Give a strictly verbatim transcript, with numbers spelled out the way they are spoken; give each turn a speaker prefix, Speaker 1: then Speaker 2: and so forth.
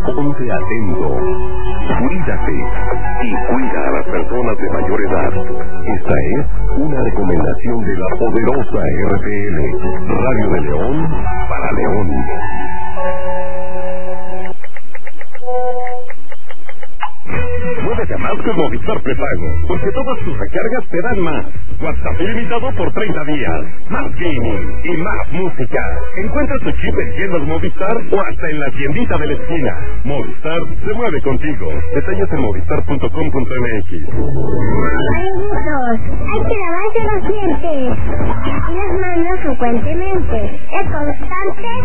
Speaker 1: Ponte atento, cuídate y cuida a las personas de mayor edad. Esta es una recomendación de la poderosa R T L, Radio de León para León. Muévete más con Movistar Prepago, porque todas tus recargas te dan más. WhatsApp ilimitado por treinta días, más gaming y más música. Encuentra tu chip en tiendas Movistar o hasta en la tiendita de la esquina. Movistar se mueve contigo. Detalles en movistar punto com punto m x.
Speaker 2: Amiguitos, hay que lavarse los dientes y las manos frecuentemente. Es constante